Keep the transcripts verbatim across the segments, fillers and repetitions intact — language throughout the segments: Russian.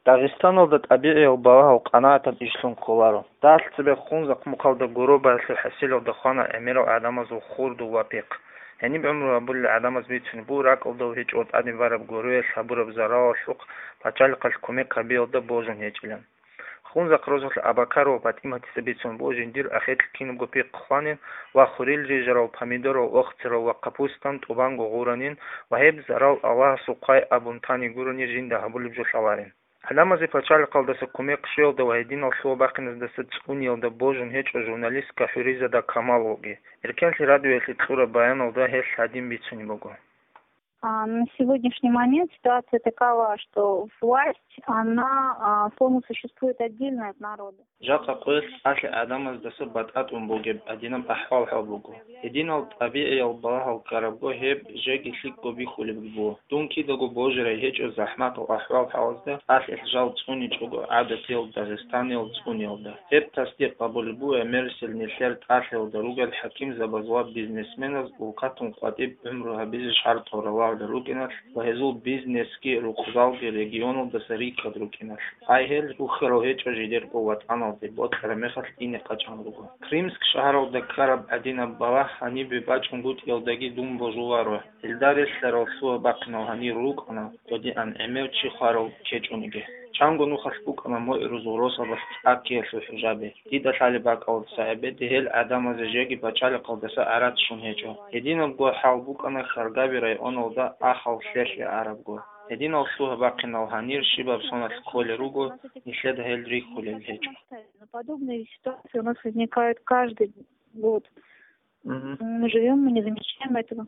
Дагестаналда табиғи балаға қанаатан ишлун қолару. Дасл тебе хунзақ мұқалда гуруба әсіл хасилу дахана әмиру адамазу хурду вапиқ. Әні бәмру абулли адамаз битсін бұ рак олда хеч от адин вараб гуруе сабураб зарау шуқ пачали қал көмек қабиылда бозын хечілен. Хунзақ розғыл абакару патиматиса битсін бозын дир ахетл кину гупиқ қхванин ва хурил рижарау помидору оқтирау ва капустан тубангу ғуранин ва хеб зарау ава суқай абунтани гурани жинда хабулиб жушлаварин. Адамази пачали қалдаса көмек шелда ва един алшуа бақиназдаса цунилда божын хечо журналистка Фиризада Камалоги. Иркенсли радио если тура баяналда хеш один бицуни богу. На сегодняшний момент ситуация такова, что власть, она а, словно существует отдельно от народа. Жака қойс асли адамаз даса батат он боге адинам ахвал хал богу. Един ал табиғи ал балахал карабго хеб жеги слик гоби хулиб бо. Дунки дагу божира хечо захмат ал ахвал халзда асли жал цуни чуго адатил Дагестанил цунилда. Хеб тасдиқ қабул бу эмерсил нислер асли даругал хаким забазва бизнесменаз улқатун қатиб умруха бизи шар торалар Рукинаш, вахезул бизнески рукзалги региону дасарика Рукинаш. Айхел ухрохечо жидер поват анал дебот карамехас ине качанруго. Кримск шахаров дакараб адина бала они бибачун гут елдаги дум божуваро. Илдарис саралсуа бакнал они рукана, тоди ан эмев чихаров чечуниге. Чангу ну хаспук ана мой рузуроса бас аки сухжабе. Дида салибак ал саебе дехел адама зажеги бачали қалдаса арат шунхечо. Единам го халбук ана харгаби район олда ахал слешли арабго. Един ал суха бакинал ханир шибаб сонат коле руго и след хельдри хуле лечо. Подобные ситуации у нас возникают каждый год. Угу. Мы живем, мы не замечаем этого.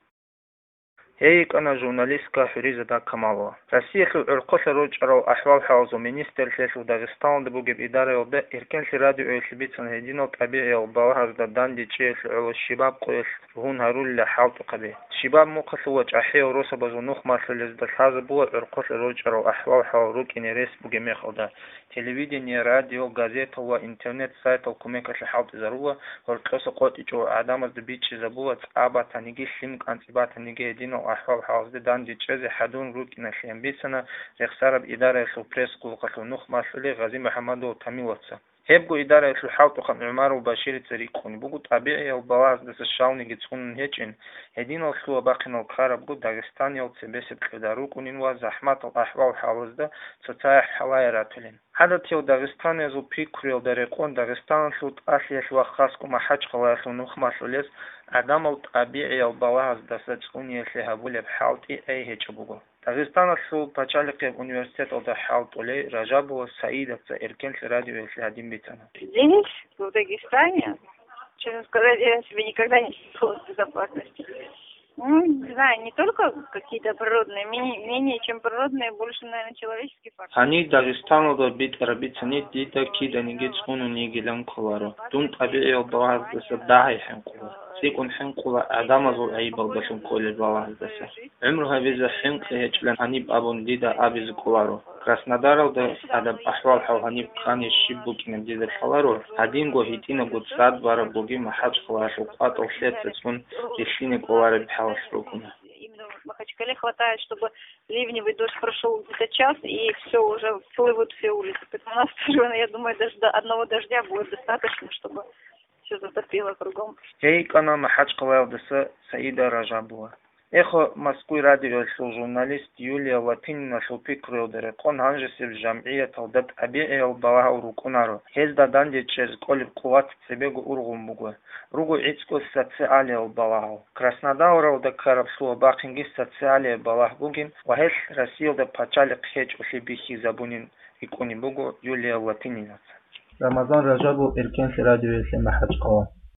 هيك أنا جورناليستكا فريزة كمالوا. Россия خل أرقص روجرو أحوال حوزو министр سيسو داغستان دبوجب إدارة وده إركن في راديو إسلبيتسن هدينو طبيعي وباوها زدان دي تشيس على الشباب قيس هون هرول لحالتو قبي. الشباب مقص وجه أحيا وروسا بزنوخ مارسل إزدال هذا بوا أرقص روجرو أحوال حوروك إنيريس بوجميخ وده. تلفزيون راديو غازيتا وإنترنت سايت وكميكا لحالت زروة ورقص قوت إجو عدامز دبيتش زبوة أبا تانيجي سيمك أنتبا تانيجي هدينو أحوال حوزة دان دي تشازي حدون روك نخيم بيسنا رخصار بإدارة سوبريس قلقة نوخ مسؤولي غازي محمد وتاميواتسا هبقو إدارة الحوط وخم عمار وباشير تريقون بقو طبيعي البواز دس الشاوني جتسون هيتشين هدين السوا باقين القارب قو داغستان يلتبسد خداروكونين وزحمات الأحوال حوزة تتايح حواي راتلين هذا تيو داغستان يزو بيكوريل داريقون داغستان سوت أسيس وخاصكو محاج قواسو نوخ مسؤوليس عدم الطبيعي البواز دس الشاوني يسيهابولي بحاوتي أي هيتش بقو Дагестан су пачалике университет ода халтуле Ражабова Саида Иркен радио если один битана. Здесь, в Дагестане, честно сказать, я себе никогда не чувствовала безопасности. Ну, не знаю, не только какие-то природные, менее, менее чем природные, больше, наверное, человеческий фактор. Они Дагестану да бит арабицани дита кида нигит суну нигилан коларо. Тун таби'i албаваз даса дахи хинкула. سيكون حنقول أدم زول أيبل بسون كل البلاغ دسه. عمره بيز حنق هيجلن هنيب أبون ديدا أبيز كولارو. Краснодар ده أدب أحوال حو هنيب خاني شيبو كنا ديدا الحلارو. هدين جو هيتينا جو ساد بارا بوجي ما حد خلاص وقات وشلت تسون يشيني كولار بحال سلوكنا. В Махачкале хватает, чтобы ливневый дождь прошел где-то час, и все, уже всплывают все улицы. Поэтому у нас тоже, я думаю, даже до одного дождя будет достаточно, чтобы все затопило кругом. Хейк она Махачкала даса Саида Ражабова. Эхо Москвы радио журналист Юлия Латинина шупикрил дерекон ханжесев жамия талдат аби'i албалага урукунаро. Хезда данди чез колиб кулат цебегу ургум бугу. Ругу ицко социали албалага. Краснодару да карабсу бакинги социали албалага бугин. Вахес Россия да пачали кхеч ошибихи забунин икони бугу Юлия Латинина. Рамазан Ражабов Иркен радио Махачкала.